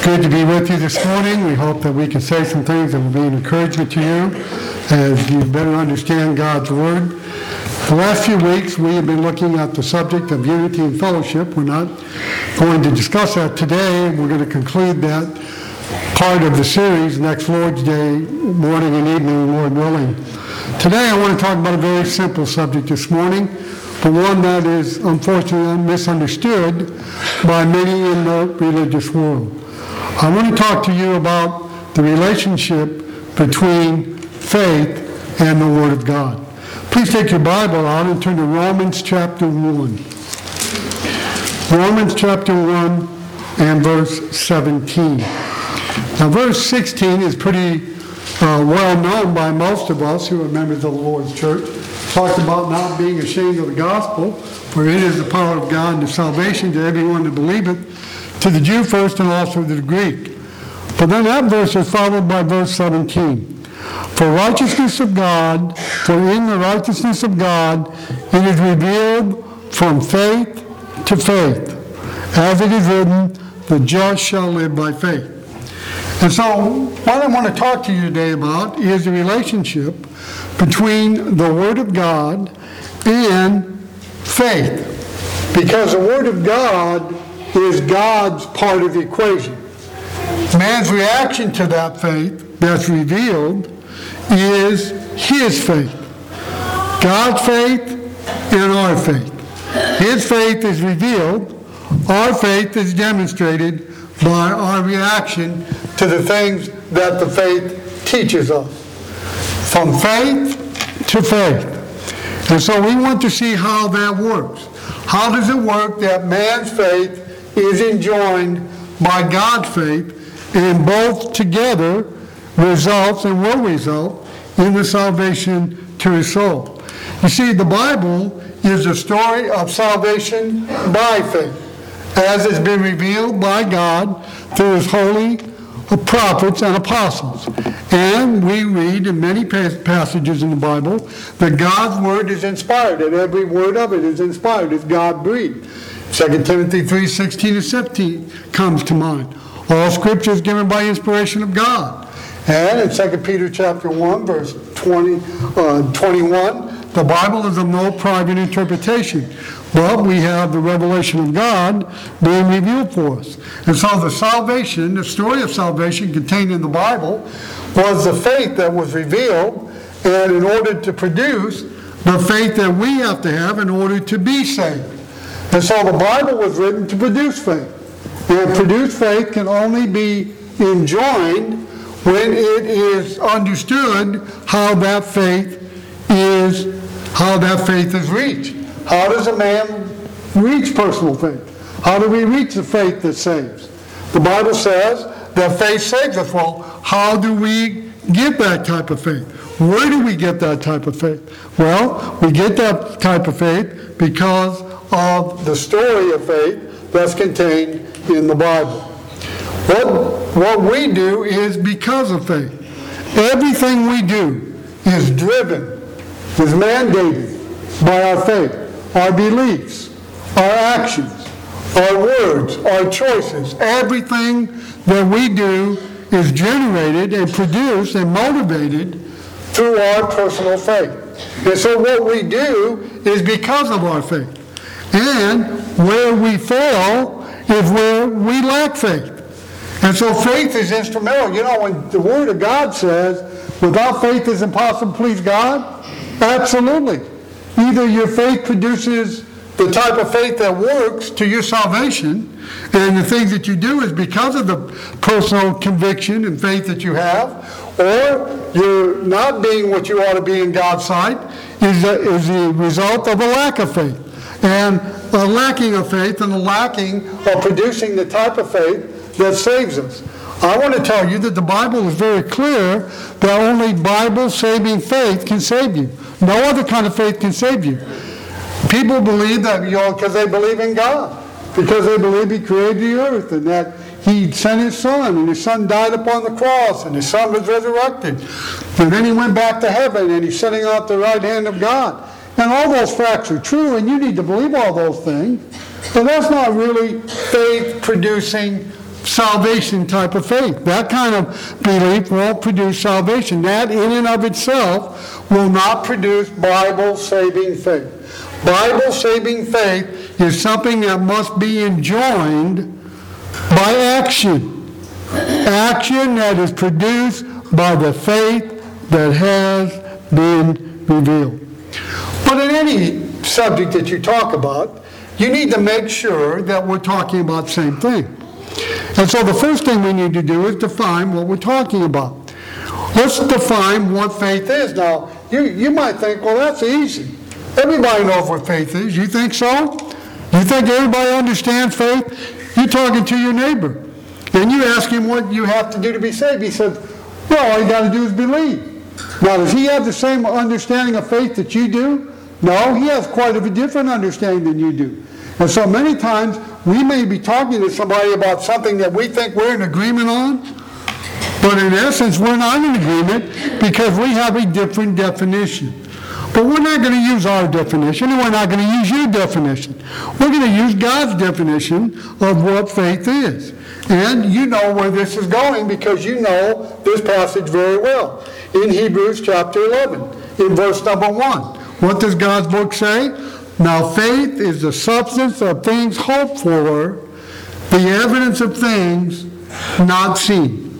Good to be with you this morning. We hope that we can say some things that will be an encouragement to you as you better understand God's Word. The last few weeks we have been looking at the subject of unity and fellowship. We're not going to discuss that today. We're going to conclude that part of the series next Lord's Day morning and evening, Lord willing. Today I want to talk about a very simple subject this morning, but one that is unfortunately misunderstood by many in the religious world. I want to talk to you about the relationship between faith and the Word of God. Please take your Bible out and turn to Romans chapter 1. Romans chapter 1 and verse 17. Now verse 16 is pretty well known by most of us who are members of the Lord's church. Talked about not being ashamed of the gospel, for it is the power of God and salvation to everyone that believeth, to the Jew first and also to the Greek. But then that verse is followed by verse 17. For in the righteousness of God, it is revealed from faith to faith. As it is written, the just shall live by faith. And so what I want to talk to you today about is the relationship between the Word of God and faith. Because the Word of God is God's part of the equation. Man's reaction to that faith that's revealed is his faith. God's faith and our faith. His faith is revealed. Our faith is demonstrated by our reaction to the things that the faith teaches us. From faith to faith. And so we want to see how that works. How does it work that man's faith is enjoined by God's faith, and both together results and will result in the salvation to his soul? You see, the Bible is a story of salvation by faith, as has been revealed by God through his holy prophets and apostles. And we read in many passages in the Bible that God's word is inspired, and every word of it is inspired, it's God-breathed. 2 Timothy 3:16 and 17 comes to mind. All Scripture is given by inspiration of God. And in 2 Peter chapter 1, verse 21, the Bible is of no private interpretation, but we have the revelation of God being revealed for us. And so the salvation, the story of salvation contained in the Bible, was the faith that was revealed, and in order to produce the faith that we have to have in order to be saved. And so the Bible was written to produce faith. And produced faith can only be enjoined when it is understood how that faith is reached. How does a man reach personal faith? How do we reach the faith that saves? The Bible says that faith saves us. Well, how do we get that type of faith? Where do we get that type of faith? Well, we get that type of faith because of the story of faith that's contained in the Bible. What we do is because of faith. Everything we do is driven, is mandated by our faith, our beliefs, our actions, our words, our choices. Everything that we do is generated and produced and motivated through our personal faith. And so what we do is because of our faith. And where we fail is where we lack faith. And so faith is instrumental. You know, when the Word of God says, without faith it's impossible to please God, absolutely. Either your faith produces the type of faith that works to your salvation, and the things that you do is because of the personal conviction and faith that you have, or you're not being what you ought to be in God's sight is the result of a lack of faith. And a lacking of faith and a lacking of producing the type of faith that saves us. I want to tell you that the Bible is very clear that only Bible-saving faith can save you. No other kind of faith can save you. People believe that, because they believe in God, because they believe He created the earth and that He sent His Son, and His Son died upon the cross, and His Son was resurrected. And then He went back to heaven, and He's sitting at the right hand of God. And all those facts are true, and you need to believe all those things. But that's not really faith-producing salvation type of faith. That kind of belief won't produce salvation. That in and of itself will not produce Bible-saving faith. Bible-saving faith is something that must be enjoined by action. Action that is produced by the faith that has been revealed. But in any subject that you talk about, you need to make sure that we're talking about the same thing. And so the first thing we need to do is define what we're talking about. Let's define what faith is. Now, you might think, well, that's easy. Everybody knows what faith is. You think so? You think everybody understands faith? You're talking to your neighbor, and you ask him what you have to do to be saved. He says, well, all you got to do is believe. Now, does he have the same understanding of faith that you do? No, he has quite a different understanding than you do. And so many times, we may be talking to somebody about something that we think we're in agreement on, but in essence, we're not in agreement because we have a different definition. But we're not going to use our definition, and we're not going to use your definition. We're going to use God's definition of what faith is. And you know where this is going because you know this passage very well. In Hebrews chapter 11, in verse number 1. What does God's book say? Now faith is the substance of things hoped for, the evidence of things not seen.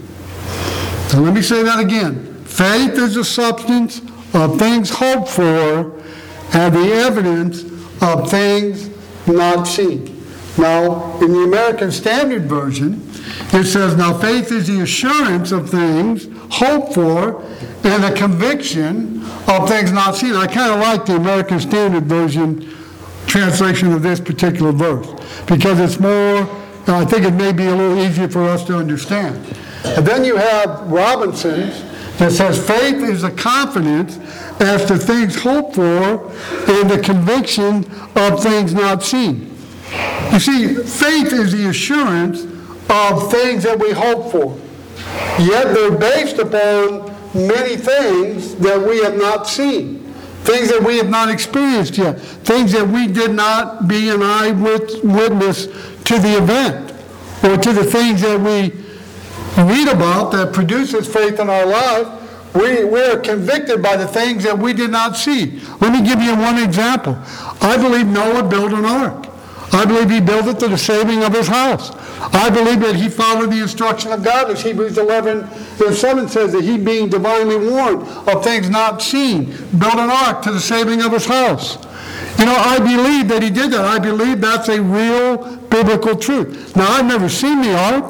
So let me say that again. Faith is the substance of things hoped for, and the evidence of things not seen. Now, in the American Standard Version, it says, now faith is the assurance of things hoped for and a conviction of things not seen. I kind of like the American Standard Version translation of this particular verse because it's more, I think it may be a little easier for us to understand. And then you have Robinson's that says faith is a confidence as to things hoped for and the conviction of things not seen. You see, faith is the assurance of things that we hope for. Yet they're based upon many things that we have not seen. Things that we have not experienced yet. Things that we did not be an eyewitness to the event or to the things that we read about that produces faith in our life. We are convicted by the things that we did not see. Let me give you one example. I believe Noah built an ark. I believe he built it to the saving of his house. I believe that he followed the instruction of God, as Hebrews 11 verse 7 says, that he being divinely warned of things not seen, built an ark to the saving of his house. You know, I believe that he did that. I believe that's a real biblical truth. Now, I've never seen the ark.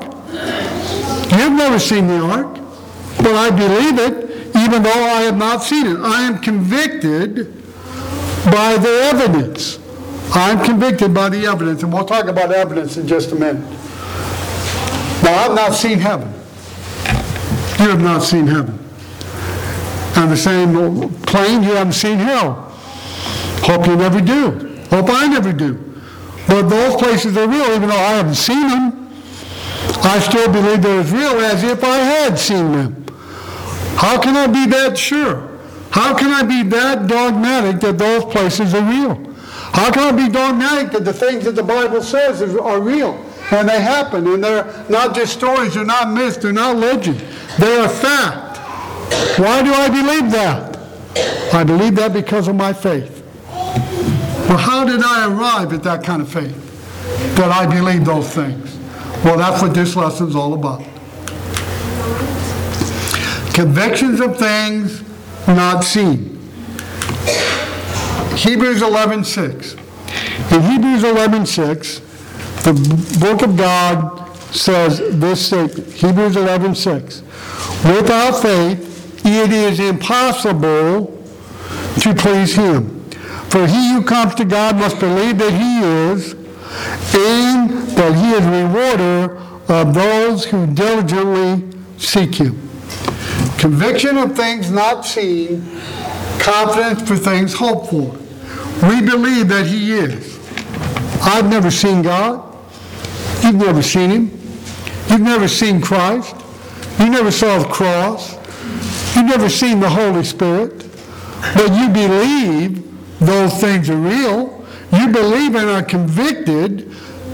You've never seen the ark. But I believe it, even though I have not seen it. I am convicted by the evidence. I'm convicted by the evidence, and we'll talk about evidence in just a minute. Now, I've not seen heaven. You have not seen heaven. On the same plane, you haven't seen hell. Hope you never do. Hope I never do. But those places are real, even though I haven't seen them. I still believe they're as real as if I had seen them. How can I be that sure? How can I be that dogmatic that those places are real? How can I be dogmatic that the things that the Bible says are real? And they happen, and they're not just stories, they're not myths, they're not legend. They are fact. Why do I believe that? I believe that because of my faith. Well, how did I arrive at that kind of faith? That I believe those things? Well, that's what this lesson's all about. Convictions of things not seen. Hebrews 11:6. In Hebrews 11:6, the book of God says this statement, Hebrews 11:6. Without faith, it is impossible to please him. For he who comes to God must believe that he is, and that he is rewarder of those who diligently seek him. Conviction of things not seen, confidence for things hoped for. We believe that he is. I've never seen God. You've never seen him. You've never seen Christ. You never saw the cross. You've never seen the Holy Spirit. But you believe those things are real. You believe and are convicted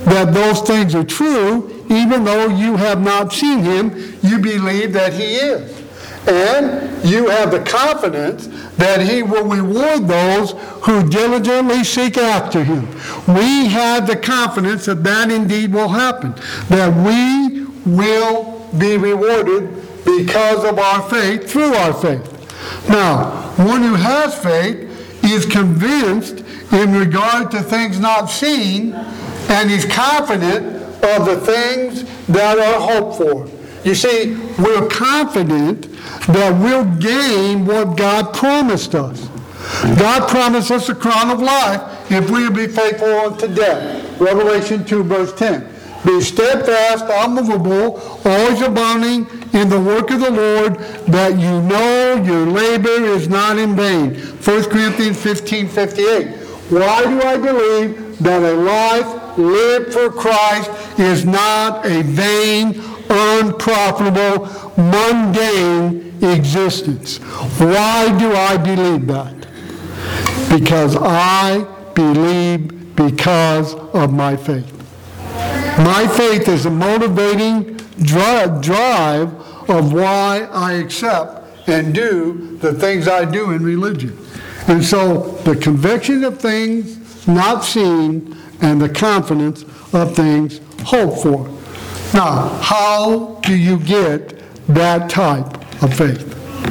that those things are true, even though you have not seen him, you believe that he is. And you have the confidence that he will reward those who diligently seek after him. We have the confidence that that indeed will happen, that we will be rewarded because of our faith, through our faith. Now, one who has faith is convinced in regard to things not seen, and is confident of the things that are hoped for. You see, we're confident that we'll gain what God promised us. God promised us a crown of life if we will be faithful unto death. Revelation 2, verse 10. Be steadfast, unmovable, always abounding in the work of the Lord, that you know your labor is not in vain. 1 Corinthians 15:58. Why do I believe that a life lived for Christ is not a vain, unprofitable, mundane existence? Why do I believe that? Because I believe because of my faith. My faith is a motivating drive of why I accept and do the things I do in religion. And so the conviction of things not seen and the confidence of things hoped for. Now, how do you get that type of faith?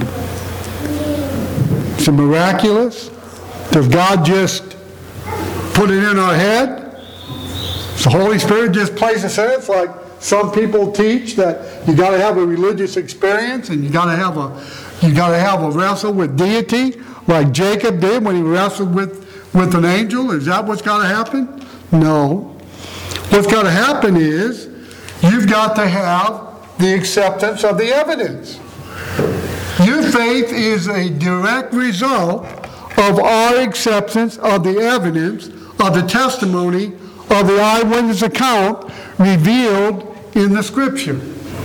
Is it miraculous? Does God just put it in our head? Does the Holy Spirit just place us there? It's like some people teach that you got to have a religious experience and you got to have a wrestle with deity, like Jacob did when he wrestled with an angel. Is that what's got to happen? No. What's got to happen is you've got to have the acceptance of the evidence. Your faith is a direct result of our acceptance of the evidence of the testimony of the eyewitness account revealed in the Scripture.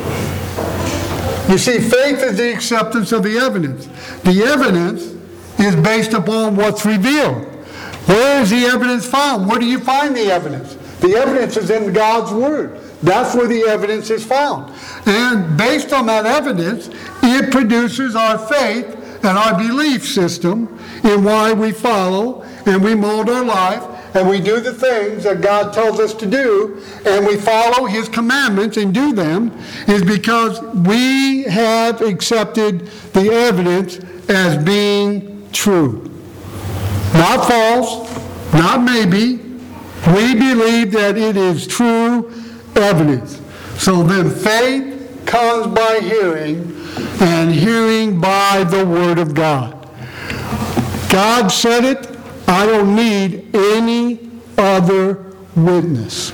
You see, faith is the acceptance of the evidence. The evidence is based upon what's revealed. Where is the evidence found? Where do you find the evidence? The evidence is in God's Word. That's where the evidence is found. And based on that evidence, it produces our faith and our belief system in why we follow and we mold our life and we do the things that God tells us to do, and we follow His commandments and do them, is because we have accepted the evidence as being true. Not false, not maybe. We believe that it is true evidence. So then faith comes by hearing, and hearing by the Word of God. God said it. I don't need any other witness.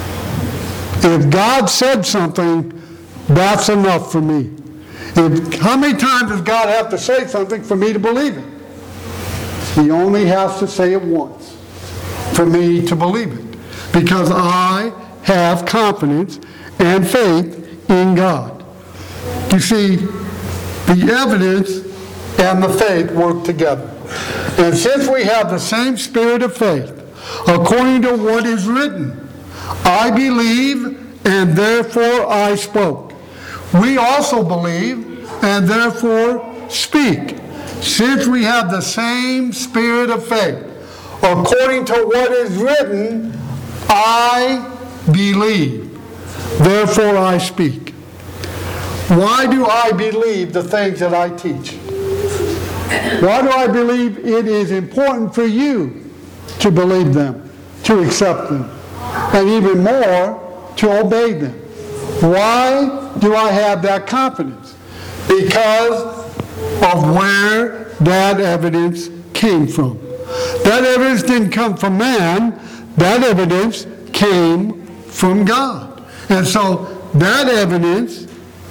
If God said something, that's enough for me. How many times does God have to say something for me to believe it? He only has to say it once for me to believe it, because I have confidence and faith in God. You see, the evidence and the faith work together. And since we have the same spirit of faith, according to what is written, I believe and therefore I spoke. We also believe and therefore speak. Since we have the same spirit of faith, according to what is written, I believe, therefore I speak. Why do I believe the things that I teach? Why do I believe it is important for you to believe them, to accept them, and even more, to obey them? Why do I have that confidence? Because of where that evidence came from. That evidence didn't come from man. That evidence came from God. And so that evidence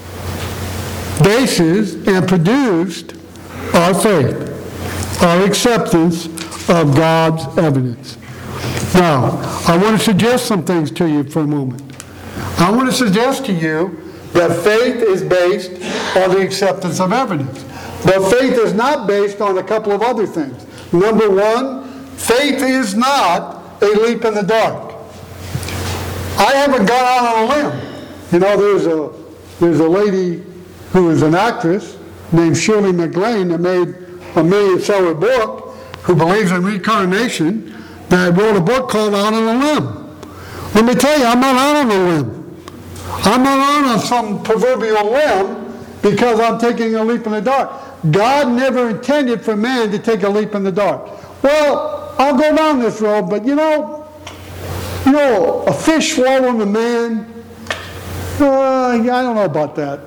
bases and produced our faith, our acceptance of God's evidence. Now, I want to suggest some things to you for a moment. I want to suggest to you that faith is based on the acceptance of evidence. But faith is not based on a couple of other things. Number one, faith is not a leap in the dark. I haven't gone out on a limb. You know, there's a lady who is an actress named Shirley MacLaine that made a million-seller book, who believes in reincarnation, that wrote a book called Out on a Limb. Let me tell you, I'm not out on a limb. I'm not out on some proverbial limb because I'm taking a leap in the dark. God never intended for man to take a leap in the dark. Well, I'll go down this road, but you know, a fish swallowing a man, I don't know about that.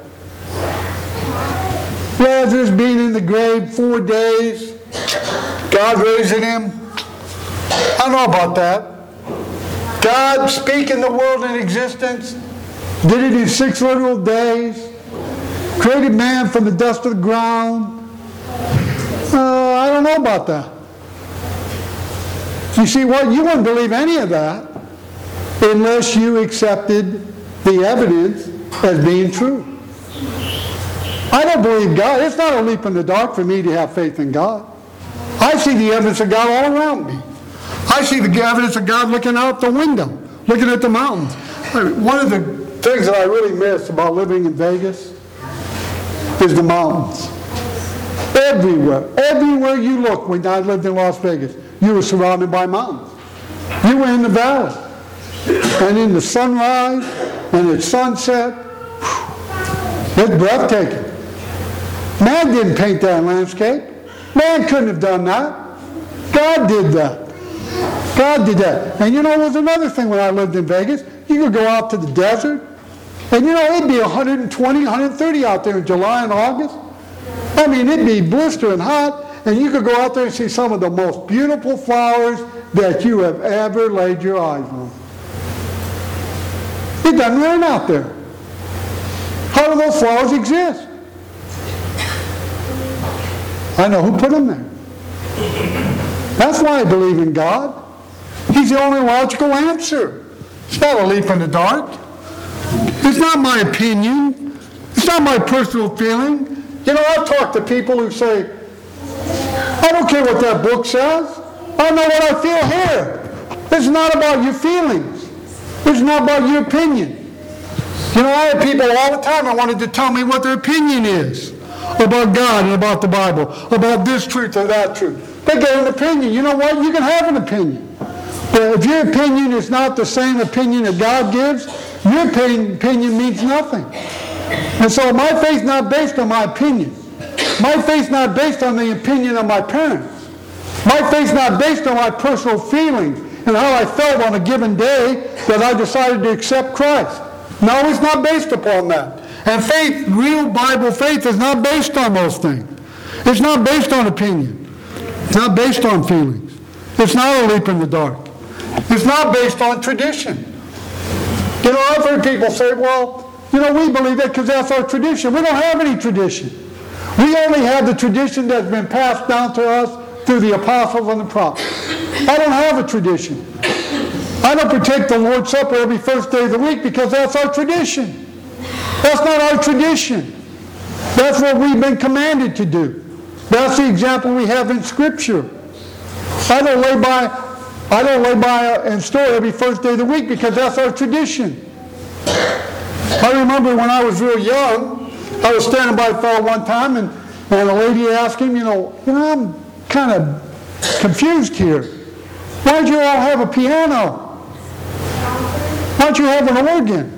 Lazarus being in the grave 4 days, God raising him, I don't know about that. God speaking the world in existence, did it in 6 literal days, created man from the dust of the ground. I don't know about that. You see what? You wouldn't believe any of that unless you accepted the evidence as being true. I don't believe God. It's not a leap in the dark for me to have faith in God. I see the evidence of God all around me. I see the evidence of God looking out the window, looking at the mountains. One of the things that I really miss about living in Vegas is the mountains. Everywhere you look when I lived in Las Vegas, you were surrounded by mountains. You were in the valley. And in the sunrise and at sunset, it's breathtaking. Man didn't paint that landscape. Man couldn't have done that. God did that. God did that. And you know, there was another thing when I lived in Vegas. You could go out to the desert, and you know, it'd be 120, 130 out there in July and August. I mean, it'd be blistering hot, and you could go out there and see some of the most beautiful flowers that you have ever laid your eyes on. It doesn't rain out there. How do those flowers exist? I know who put them there. That's why I believe in God. He's the only logical answer. It's not a leap in the dark. It's not my opinion. It's not my personal feeling. You know, I've talked to people who say, I don't care what that book says. I know what I feel here. It's not about your feelings. It's not about your opinion. You know, I have people all the time that wanted to tell me what their opinion is about God and about the Bible, about this truth or that truth. They get an opinion. You know what? You can have an opinion. But if your opinion is not the same opinion that God gives, your opinion means nothing. And so my faith's not based on my opinion. My faith's not based on the opinion of my parents. My faith's not based on my personal feelings and how I felt on a given day that I decided to accept Christ. No, it's not based upon that. And faith, real Bible faith, is not based on those things. It's not based on opinion. It's not based on feelings. It's not a leap in the dark. It's not based on tradition. You know, I've heard people say, well, you know, we believe that because that's our tradition. We don't have any tradition. We only have the tradition that's been passed down to us through the apostles and the prophets. I don't have a tradition. I don't partake the Lord's Supper every first day of the week because that's our tradition. That's not our tradition. That's what we've been commanded to do. That's the example we have in Scripture. I don't lay by and store every first day of the week because that's our tradition. I remember when I was real young, I was standing by a fellow one time, and a lady asked him, you know, I'm kind of confused here. Why don't you all have a piano? Why don't you have an organ?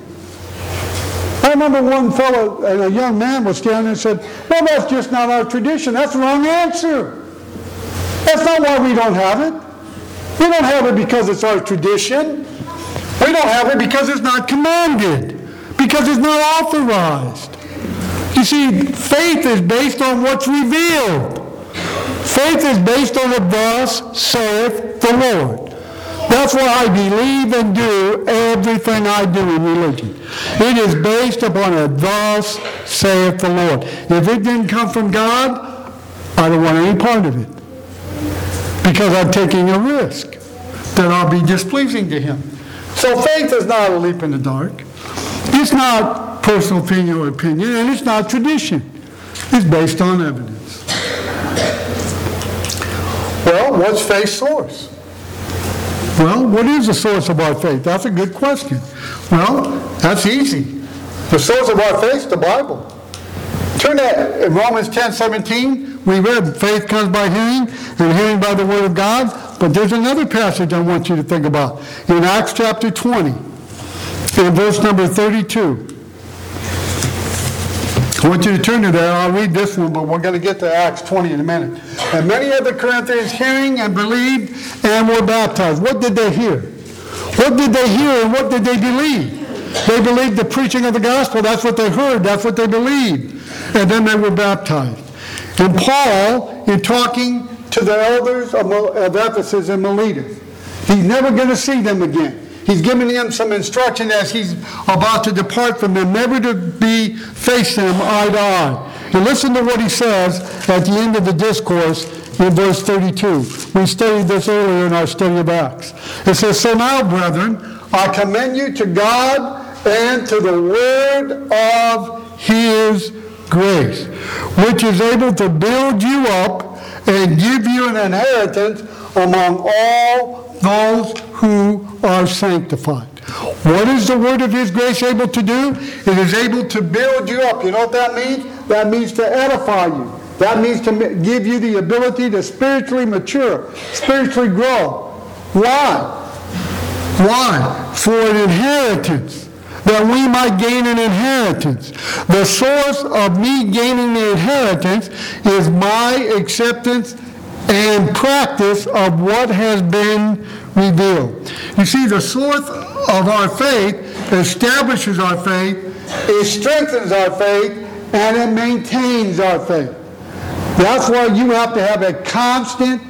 I remember one fellow, a young man was standing and said, well, that's just not our tradition. That's the wrong answer. That's not why we don't have it. We don't have it because it's our tradition. We don't have it because it's not commanded, because it's not authorized. You see, faith is based on what's revealed. Faith is based on the thus saith the Lord. That's why I believe and do everything I do in religion. It is based upon a thus saith the Lord. If it didn't come from God, I don't want any part of it. Because I'm taking a risk that I'll be displeasing to Him. So faith is not a leap in the dark. It's not personal opinion or opinion, and it's not tradition. It's based on evidence. Well, what's faith's source? Well, what is the source of our faith? That's a good question. Well, that's easy. The source of our faith is the Bible. Turn to Romans 10:17. We read faith comes by hearing, and hearing by the word of God. But there's another passage I want you to think about. In Acts chapter 20, in verse number 32. I want you to turn to there. I'll read this one, but we're going to get to Acts 20 in a minute. And many of the Corinthians hearing and believed and were baptized. What did they hear? What did they hear and what did they believe? They believed the preaching of the gospel. That's what they heard. That's what they believed. And then they were baptized. And Paul, in talking to the elders of Ephesus and Miletus, he's never going to see them again. He's giving them some instruction as he's about to depart from them, never to be face them eye to eye. And listen to what he says at the end of the discourse in verse 32. We studied this earlier in our study of Acts. It says, "So now, brethren, I commend you to God and to the word of his grace, which is able to build you up and give you an inheritance among all those who are sanctified." What is the word of his grace able to do? It is able to build you up. You know what that means? That means to edify you. That means to give you the ability to spiritually mature, spiritually grow. Why? Why? For an inheritance, that we might gain an inheritance. The source of me gaining the inheritance is my acceptance and practice of what has been revealed. You see, the source of our faith establishes our faith, it strengthens our faith, and it maintains our faith. That's why you have to have a constant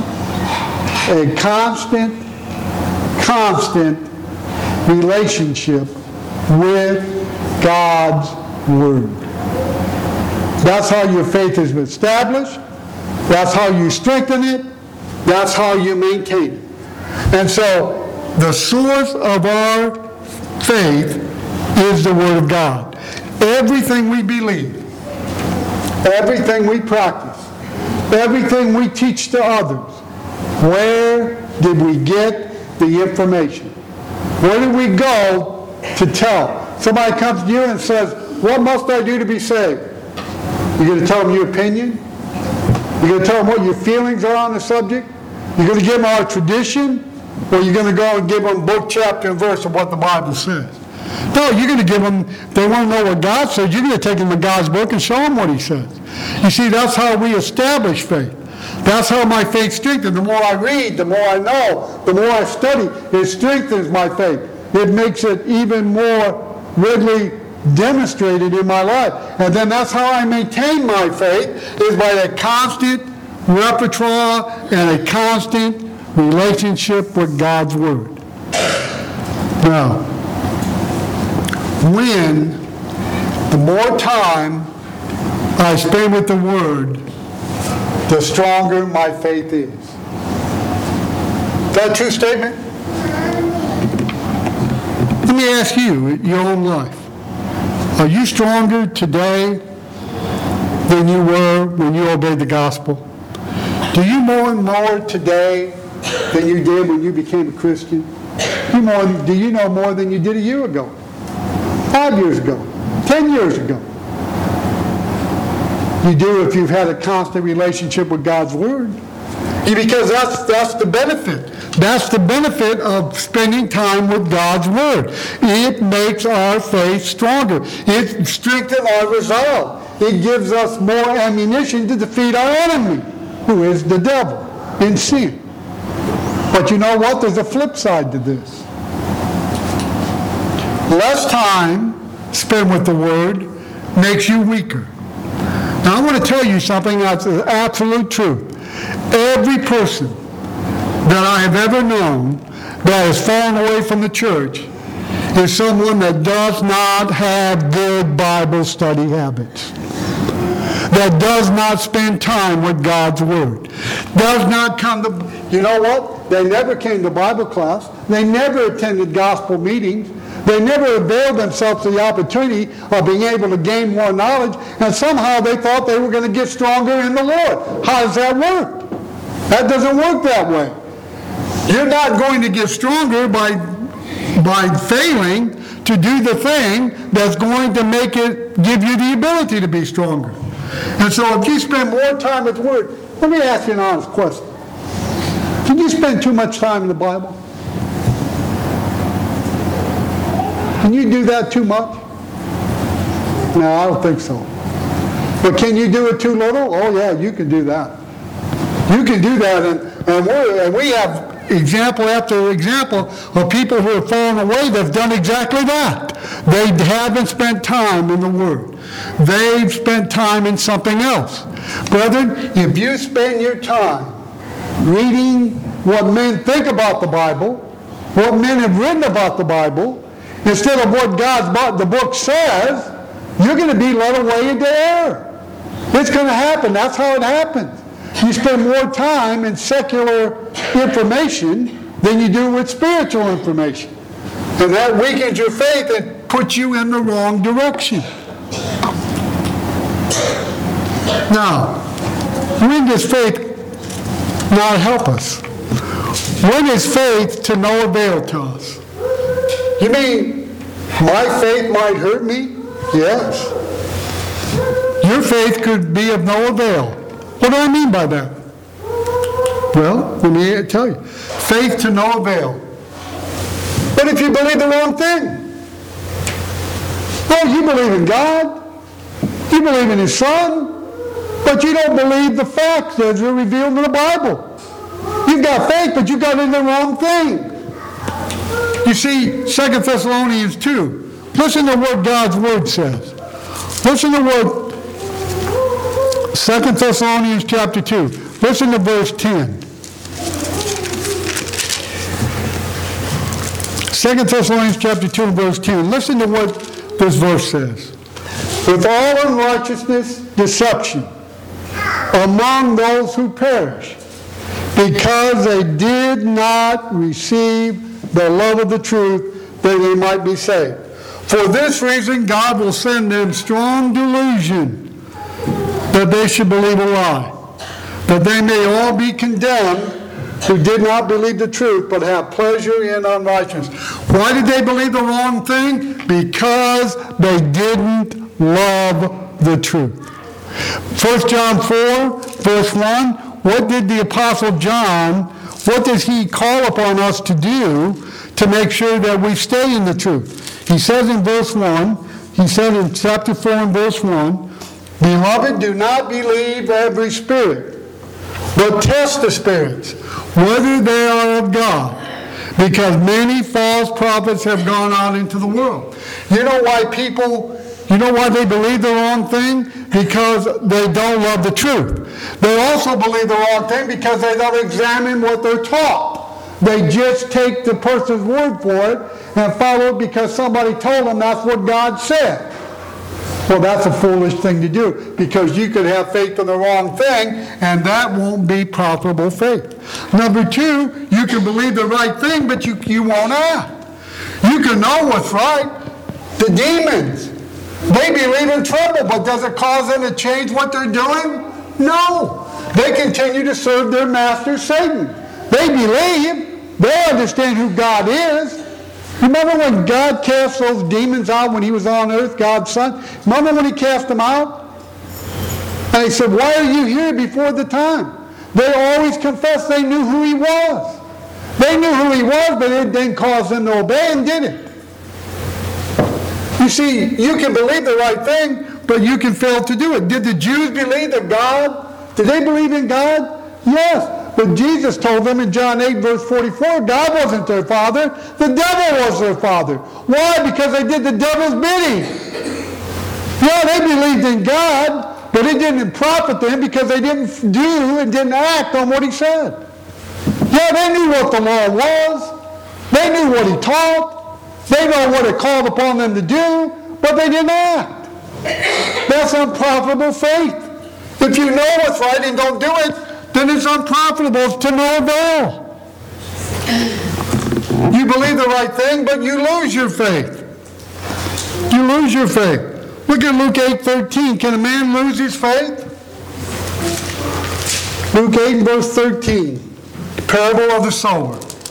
relationship with God's Word. That's how your faith is established. That's how you strengthen it. That's how you maintain it. And so, the source of our faith is the Word of God. Everything we believe, everything we practice, everything we teach to others, where did we get the information? Where did we go to tell? Somebody comes to you and says, "What must I do to be saved?" You're going to tell them your opinion? You're going to tell them what your feelings are on the subject? You're going to give them our tradition? Or you're going to go and give them book, chapter, and verse of what the Bible says? No, you're going to give them, they want to know what God says, you're going to take them to God's book and show them what he says. You see, that's how we establish faith. That's how my faith strengthens. The more I read, the more I know, the more I study, it strengthens my faith. It makes it even more readily demonstrated in my life. And then that's how I maintain my faith, is by a constant repertoire and a constant relationship with God's Word. Now, the more time I spend with the Word, the stronger my faith is. Is that a true statement? Let me ask you, in your own life, are you stronger today than you were when you obeyed the gospel? Do you more and more today than you did when you became a Christian? Do you know more than you did a year ago, 5 years ago, 10 years ago? You do if you've had a constant relationship with God's Word. Because that's the benefit. That's the benefit of spending time with God's Word. It makes our faith stronger. It strengthens our resolve. It gives us more ammunition to defeat our enemy, who is the devil in sin. But you know what? There's a flip side to this. Less time spent with the Word makes you weaker. Now I want to tell you something that's the absolute truth. Every person that I have ever known that has fallen away from the church is someone that does not have good Bible study habits, that does not spend time with God's Word, does not come to, you know what? They never came to Bible class. They never attended gospel meetings. They never availed themselves to the opportunity of being able to gain more knowledge, and somehow they thought they were going to get stronger in the Lord. How does that work? That doesn't work that way. You're not going to get stronger by failing to do the thing that's going to give you the ability to be stronger. And so if you spend more time with the Word, let me ask you an honest question. Can you spend too much time in the Bible? Can you do that too much? No, I don't think so. But can you do it too little? Oh yeah, you can do that. You can do that, and we have example after example of people who have fallen away that have done exactly that. They haven't spent time in the Word. They've spent time in something else. Brethren, if you spend your time reading what men think about the Bible, what men have written about the Bible, instead of what the book says, you're going to be led away into error. It's going to happen. That's how it happens. You spend more time in secular information than you do with spiritual information. And that weakens your faith and puts you in the wrong direction. Now, when does faith not help us? When is faith to no avail to us? You mean my faith might hurt me? Yes. Your faith could be of no avail. What do I mean by that? Well, let me tell you. Faith to no avail. But if you believe the wrong thing, well, you believe in God, you believe in His Son, but you don't believe the facts that are revealed in the Bible. You've got faith, but you got in the wrong thing. You see, 2 Thessalonians 2. Listen to what God's Word says. Listen to what 2 Thessalonians chapter 2. Listen to verse 10. 2 Thessalonians chapter 2 verse 10. Listen to what this verse says. With all unrighteousness, deception among those who perish, because they did not receive the love of the truth, that they might be saved. For this reason, God will send them strong delusion, that they should believe a lie, that they may all be condemned who did not believe the truth, but have pleasure in unrighteousness. Why did they believe the wrong thing? Because they didn't love the truth. 1 John 4, verse 1, what did the Apostle John, what does he call upon us to do to make sure that we stay in the truth? He says in verse 1, he said in chapter 4 and verse 1, Beloved, do not believe every spirit, but test the spirits, whether they are of God, because many false prophets have gone out into the world. You know why they believe the wrong thing? Because they don't love the truth. They also believe the wrong thing because they don't examine what they're taught. They just take the person's word for it and follow it because somebody told them that's what God said. Well, that's a foolish thing to do, because you could have faith in the wrong thing, and that won't be profitable faith. Number two, you can believe the right thing, but you won't act. You can know what's right. The demons, they believe and tremble, but does it cause them to change what they're doing? No. They continue to serve their master, Satan. They believe. They understand who God is. Remember when God cast those demons out when He was on earth, God's Son? Remember when He cast them out? And He said, why are you here before the time? They always confessed they knew who He was. They knew who He was, but it didn't cause them to obey Him, did it? You see, you can believe the right thing, but you can fail to do it. Did the Jews believe in God? Did they believe in God? Yes. But Jesus told them in John 8, verse 44, God wasn't their father. The devil was their father. Why? Because they did the devil's bidding. Yeah, they believed in God, but it didn't profit them because they didn't do and didn't act on what He said. Yeah, they knew what the law was. They knew what He taught. They know what it called upon them to do, but they didn't act. That's unprofitable faith. If you know what's right and don't do it, then it's unprofitable to no avail. You believe the right thing, but you lose your faith. You lose your faith. Look at Luke 8:13. Can a man lose his faith? Luke 8 verse 13. Parable of the sower.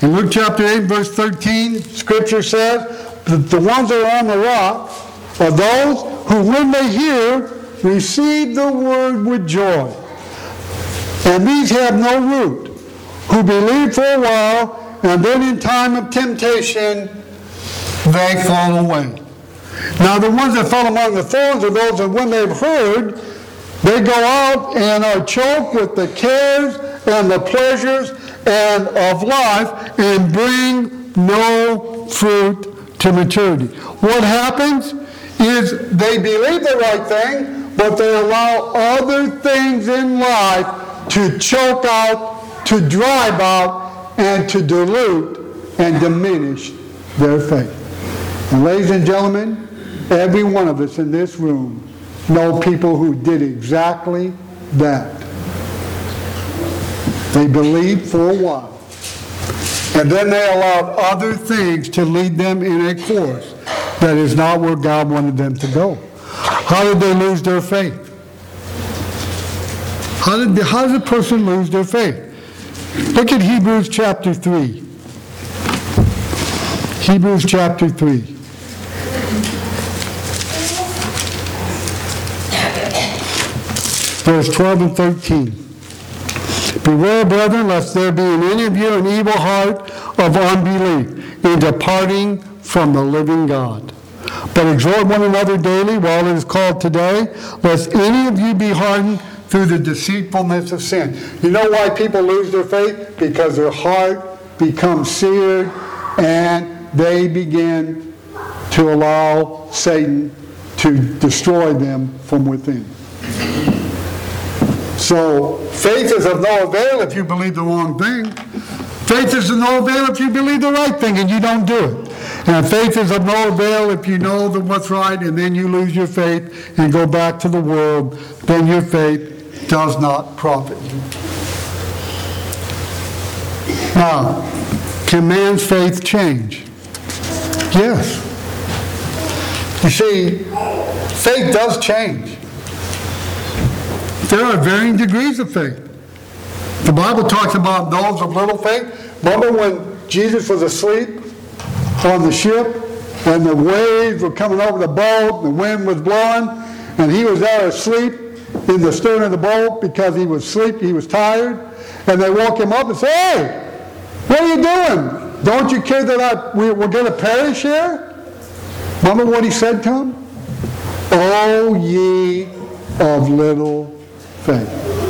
In Luke chapter 8, verse 13, Scripture says that the ones that are on the rock are those who, when they hear, receive the word with joy. And these have no root, who believe for a while, and then in time of temptation, they fall away. Now the ones that fall among the thorns are those that when they've heard, they go out and are choked with the cares and the pleasures and of life and bring no fruit to maturity. What happens is they believe the right thing, but they allow other things in life to choke out, to drive out, and to dilute and diminish their faith. And ladies and gentlemen, every one of us in this room know people who did exactly that. They believed for a while, and then they allowed other things to lead them in a course that is not where God wanted them to go. How did they lose their faith? How does a person lose their faith? Look at Hebrews chapter 3. Hebrews chapter 3. Verse 12 and 13. Beware, brethren, lest there be in any of you an evil heart of unbelief in departing from the living God. But exhort one another daily while it is called today, lest any of you be hardened through the deceitfulness of sin. You know why people lose their faith? Because their heart becomes seared and they begin to allow Satan to destroy them from within. So faith is of no avail if you believe the wrong thing. Faith is of no avail if you believe the right thing and you don't do it. And faith is of no avail if you know what's right and then you lose your faith and go back to the world. Then your faith does not profit you. Now, can man's faith change? Yes. You see, faith does change. There are varying degrees of faith. The Bible talks about those of little faith. Remember when Jesus was asleep on the ship and the waves were coming over the boat, the wind was blowing, and he was there asleep in the stern of the boat because he was asleep, he was tired, and they woke him up and said, "Hey, what are you doing? Don't you care that we're going to perish here?" Remember what he said to him? "O ye of little faith."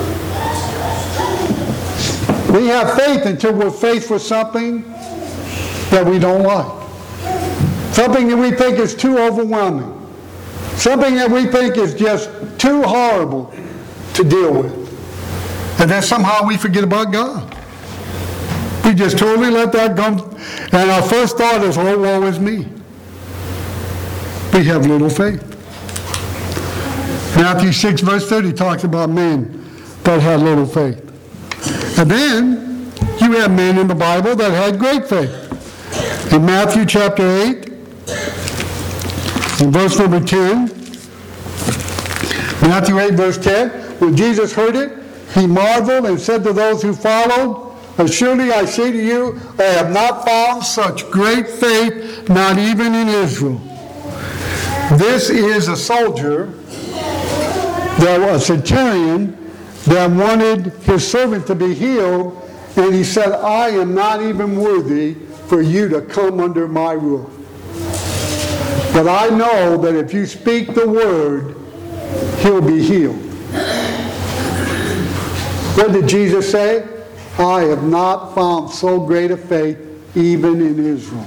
We have faith until we're faced with something that we don't like. Something that we think is too overwhelming. Something that we think is just too horrible to deal with. And then somehow we forget about God. We just totally let that come. And our first thought is, "Oh, woe is me." We have little faith. Matthew 6 verse 30 talks about men that had little faith. And then you have men in the Bible that had great faith. In Matthew chapter 8, in verse number 10, Matthew 8 verse 10, when Jesus heard it, he marveled and said to those who followed, "Surely I say to you, I have not found such great faith, not even in Israel." This is a soldier, a centurion, that wanted his servant to be healed, and he said, "I am not even worthy for you to come under my roof. But I know that if you speak the word, he'll be healed." What did Jesus say? "I have not found so great a faith even in Israel."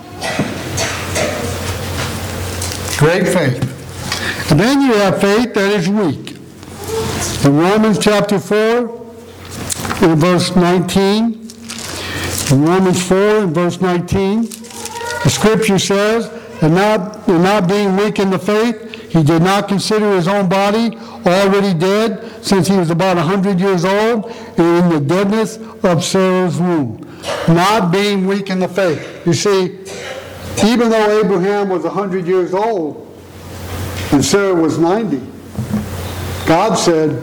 Great faith. And then you have faith that is weak. In Romans chapter 4, in verse 19, in Romans 4, in verse 19, the scripture says, and not being weak in the faith, he did not consider his own body already dead, since he was about 100 years old, and in the deadness of Sarah's womb. Not being weak in the faith. You see, even though Abraham was 100 years old, and Sarah was 90, God said,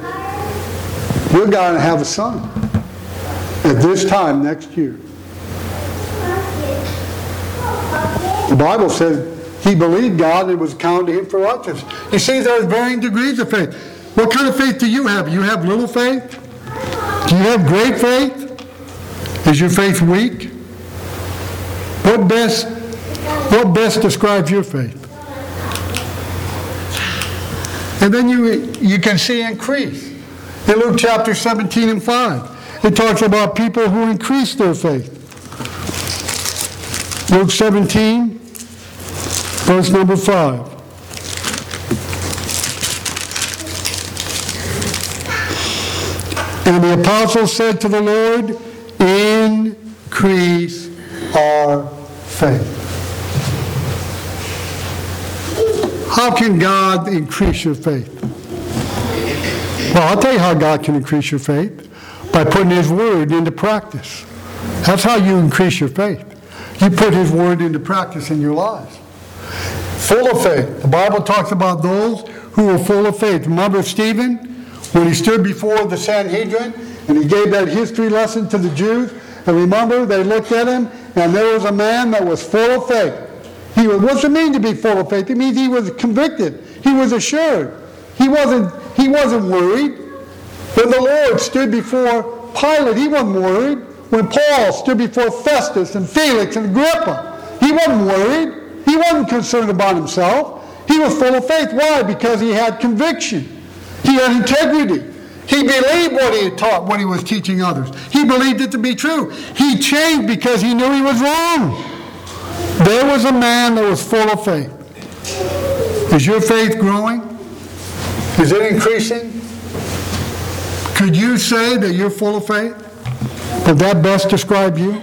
"You're going to have a son at this time next year." The Bible says he believed God and it was counted to him for righteousness. You see, there's varying degrees of faith. What kind of faith do you have? You have little faith? Do you have great faith? Is your faith weak? What best describes your faith? And then you can see increase. In Luke chapter 17 and 5, it talks about people who increase their faith. Luke 17, verse number 5. And the apostles said to the Lord, increase our faith. How can God increase your faith? Well, I'll tell you how God can increase your faith. By putting His Word into practice. That's how you increase your faith. You put His Word into practice in your lives. Full of faith. The Bible talks about those who were full of faith. Remember Stephen, when he stood before the Sanhedrin and he gave that history lesson to the Jews? And remember, they looked at him and there was a man that was full of faith. What's it mean to be full of faith? It means he was convicted. He was assured. He wasn't worried. When the Lord stood before Pilate, he wasn't worried. When Paul stood before Festus and Felix and Agrippa, he wasn't worried. He wasn't concerned about himself. He was full of faith. Why? Because he had conviction. He had integrity. He believed what he had taught, what he was teaching others. He believed it to be true. He changed because he knew he was wrong. There was a man that was full of faith. Is your faith growing? Is it increasing? Could you say that you're full of faith? Would that best describe you?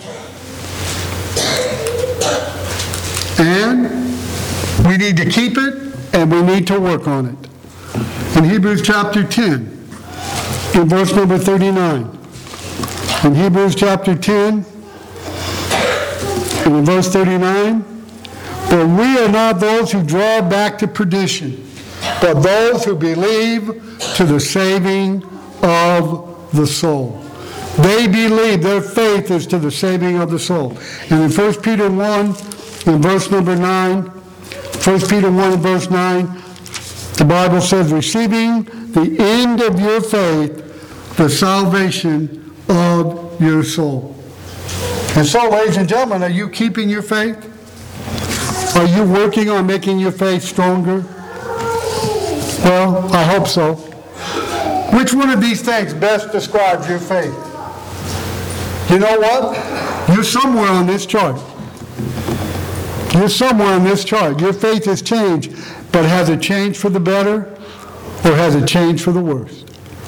And we need to keep it and we need to work on it. In Hebrews chapter 10, in verse number 39. In Hebrews chapter 10, and in verse 39, but we are not those who draw back to perdition, but those who believe to the saving of the soul. They believe, their faith is to the saving of the soul. And in 1 Peter 1, in verse number 9, 1 Peter 1 and verse 9, the Bible says, receiving the end of your faith, the salvation of your soul. And so, ladies and gentlemen, are you keeping your faith? Are you working on making your faith stronger? Well, I hope so. Which one of these things best describes your faith? You know what? You're somewhere on this chart. You're somewhere on this chart. Your faith has changed, but has it changed for the better or has it changed for the worse?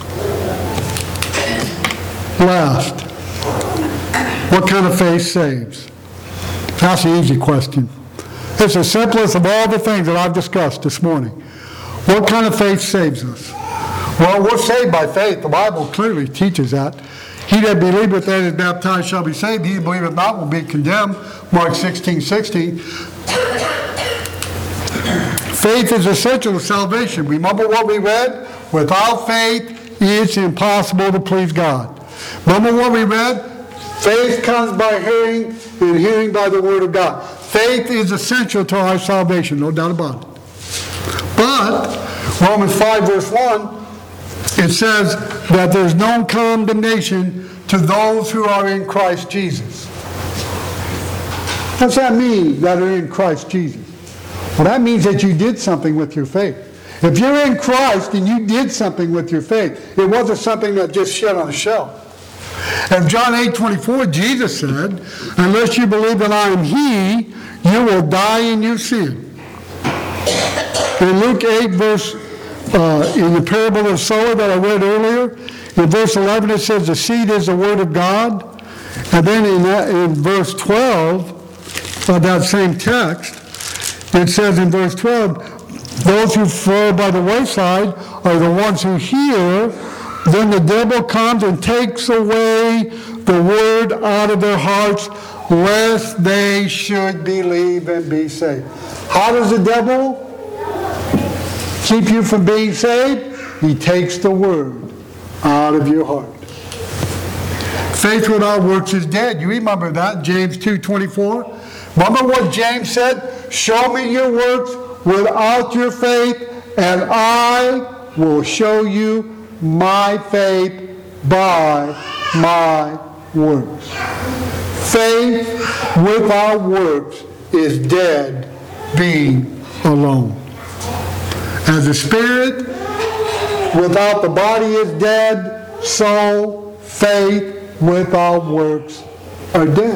Last, what kind of faith saves? That's an easy question. It's the simplest of all the things that I've discussed this morning. What kind of faith saves us? Well, we're saved by faith. The Bible clearly teaches that. He that believeth and is baptized shall be saved. He that believeth not will be condemned. Mark 16:16. Faith is essential to salvation. Remember what we read? Without faith, it's impossible to please God. Remember what we read? Faith comes by hearing, and hearing by the word of God. Faith is essential to our salvation, no doubt about it. But Romans 5 verse 1, it says that there's no condemnation to those who are in Christ Jesus. What's that mean, that are in Christ Jesus? Well, that means that you did something with your faith. If you're in Christ and you did something with your faith, it wasn't something that just sat on a shelf. And John 8:24, Jesus said, unless you believe that I am He, you will die in your sin. In Luke 8, in the parable of the sower that I read earlier, in verse 11 it says the seed is the word of God. And then in verse 12 of that same text, it says in verse 12, those who fall by the wayside are the ones who hear, then the devil comes and takes away the word out of their hearts, lest they should believe and be saved. How does the devil keep you from being saved? He takes the word out of your heart. Faith without works is dead. You remember that, James 2:24. Remember what James said? Show me your works without your faith, and I will show you my faith by my works. Faith without works is dead being alone. As the spirit without the body is dead, so faith without works are dead.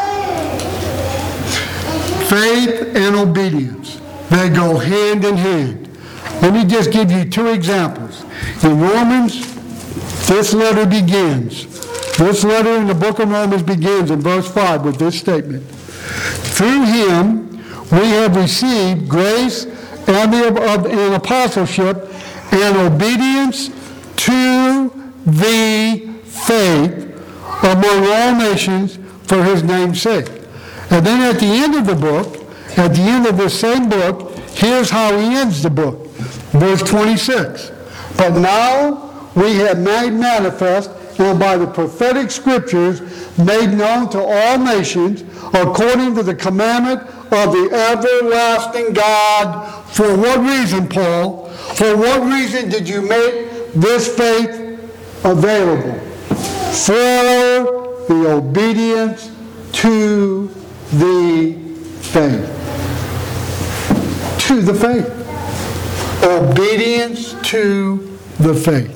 Faith and obedience, they go hand in hand. Let me just give you two examples. In Romans, this letter begins. This letter in the book of Romans begins in verse 5 with this statement. Through him we have received grace and an apostleship and obedience to the faith among all nations for his name's sake. And then at the end of the book, at the end of this same book, here's how he ends the book. Verse 26. But now we have made manifest and by the prophetic scriptures made known to all nations according to the commandment of the everlasting God. For what reason, Paul? For what reason did you make this faith available? For the obedience to the faith. To the faith. Obedience to the faith.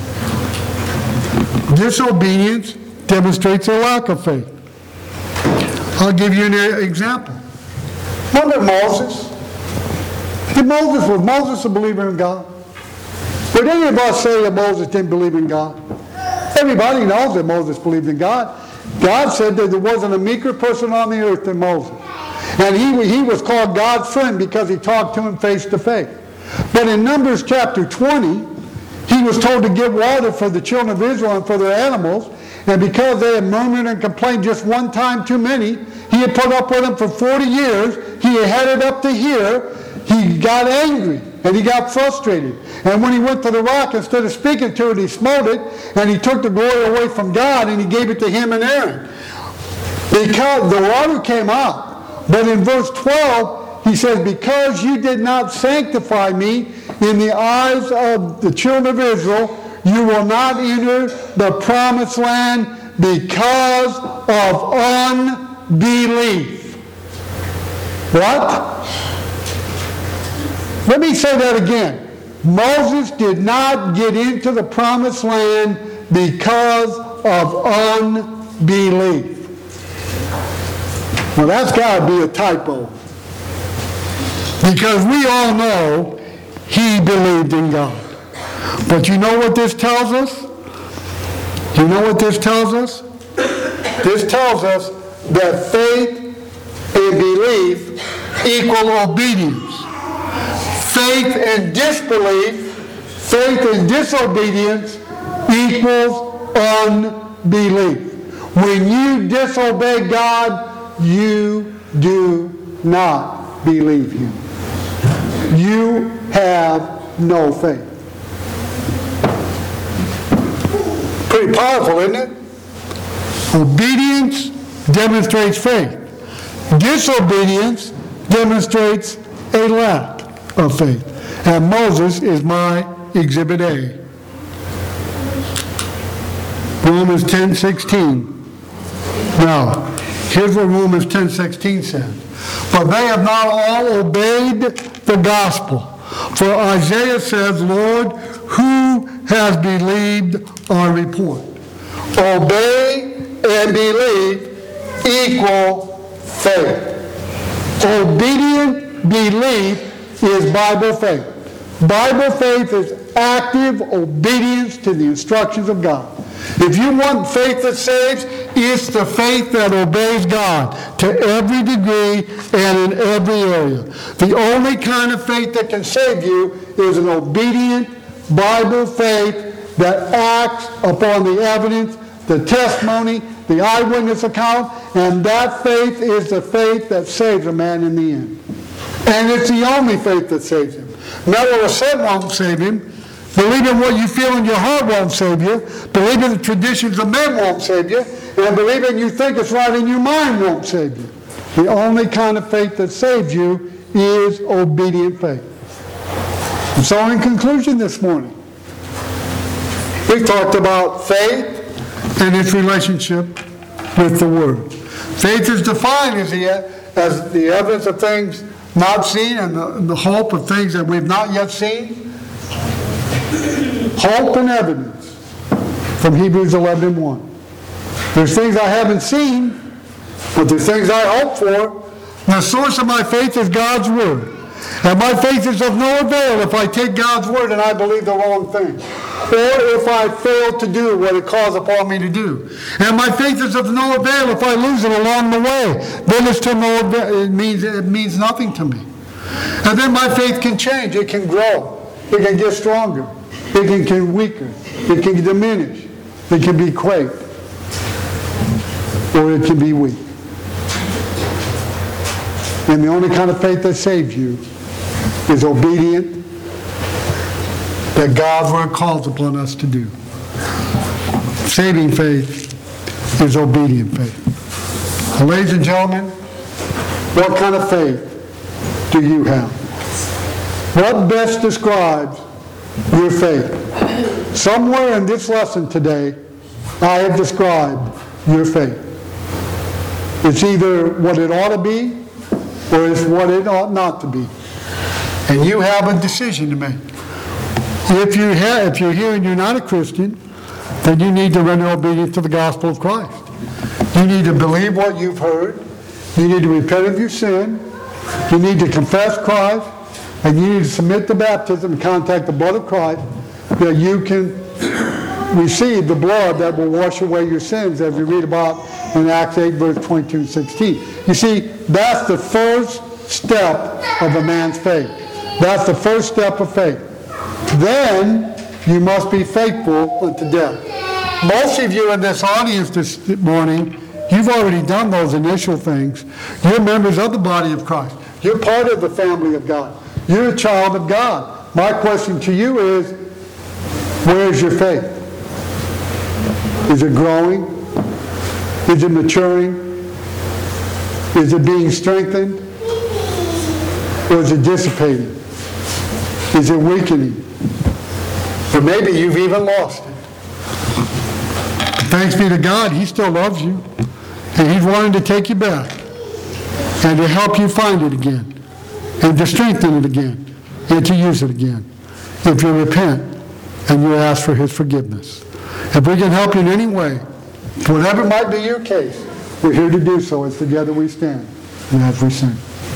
Disobedience demonstrates a lack of faith. I'll give you an example. Remember Moses? Was Moses a believer in God? Would any of us say that Moses didn't believe in God? Everybody knows that Moses believed in God. God said that there wasn't a meeker person on the earth than Moses. And he was called God's friend because he talked to him face to face. But in Numbers chapter 20, he was told to get water for the children of Israel and for their animals. And because they had murmured and complained just one time too many, he had put up with them for 40 years. He had headed up to here. He got angry and he got frustrated. And when he went to the rock, instead of speaking to it, he smote it, and he took the glory away from God and he gave it to him and Aaron. Because the water came out. But in verse 12, he says, because you did not sanctify me in the eyes of the children of Israel, you will not enter the promised land because of unbelief. What? Let me say that again. Moses did not get into the promised land because of unbelief. Well, that's got to be a typo. Because we all know he believed in God. But you know what this tells us? You know what this tells us? This tells us that faith and belief equal obedience. Faith and disbelief, faith and disobedience equals unbelief. When you disobey God, you do not believe him. You have no faith. Pretty powerful, isn't it? Obedience demonstrates faith. Disobedience demonstrates a lack of faith. And Moses is my exhibit A. Romans 10:16. Now, here's what Romans 10:16 says. But they have not all obeyed the gospel. For Isaiah says, Lord, who has believed our report? Obey and believe equal faith. Obedient belief is Bible faith. Bible faith is active obedience to the instructions of God. If you want faith that saves, it's the faith that obeys God to every degree and in every area. The only kind of faith that can save you is an obedient Bible faith that acts upon the evidence, the testimony, the eyewitness account, and that faith is the faith that saves a man in the end. And it's the only faith that saves him. Metal of sin won't save him. Believing what you feel in your heart won't save you. Believing the traditions of men won't save you. And believing you think it's right in your mind won't save you. The only kind of faith that saves you is obedient faith. And so in conclusion this morning, we talked about faith and its relationship with the Word. Faith is defined as the evidence of things not seen and the hope of things that we've not yet seen. Hope and evidence from Hebrews 11:1. There's things I haven't seen, but there's things I hope for. The source of my faith is God's Word. And my faith is of no avail if I take God's Word and I believe the wrong thing, or if I fail to do what it calls upon me to do. And my faith is of no avail if I lose it along the way. Then it's to no avail. It means nothing to me. And then my faith can change. It can grow. It can get stronger. It can get weaker. It can diminish. It can be quaked. Or it can be weak. And the only kind of faith that saves you is obedient, that God's Word calls upon us to do. Saving faith is obedient faith. Now, ladies and gentlemen, what kind of faith do you have? What best describes your faith? Somewhere in this lesson today, I have described your faith. It's either what it ought to be, or it's what it ought not to be. And you have a decision to make. If you're here and you're not a Christian, then you need to render obedience to the gospel of Christ. You need to believe what you've heard. You need to repent of your sin. You need to confess Christ. And you need to submit to baptism and contact the blood of Christ, that you can receive the blood that will wash away your sins, as we read about in Acts 8, verse 22 and 16. You see, that's the first step of a man's faith. That's the first step of faith. Then you must be faithful unto death. Most of you in this audience this morning, you've already done those initial things. You're members of the body of Christ. You're part of the family of God. You're a child of God. My question to you is, where's your faith? Is it growing? Is it maturing? Is it being strengthened? Or is it dissipating? Is it weakening? Or maybe you've even lost it. Thanks be to God, He still loves you. And He's wanting to take you back and to help you find it again, and to strengthen it again, and to use it again, if you repent and you ask for His forgiveness. If we can help you in any way, whatever might be your case, we're here to do so as together we stand and as we sing.